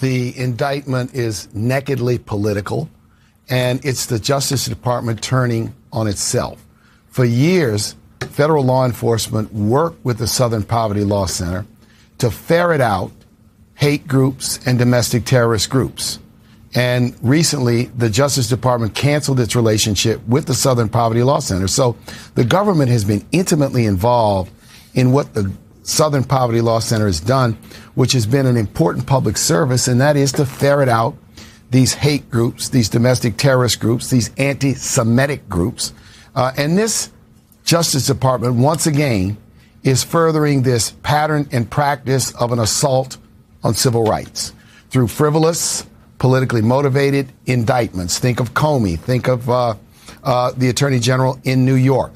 the indictment is nakedly political, and it's the Justice Department turning on itself. For years, federal law enforcement worked with the Southern Poverty Law Center to ferret out hate groups and domestic terrorist groups. And recently, the Justice Department canceled its relationship with the Southern Poverty Law Center. So the government has been intimately involved in what the Southern Poverty Law Center has done, which has been an important public service, and that is to ferret out these hate groups, these domestic terrorist groups, these anti-Semitic groups. And this Justice Department, once again, is furthering this pattern and practice of an assault on civil rights through frivolous, politically motivated indictments. Think of Comey. Think of the Attorney General in New York.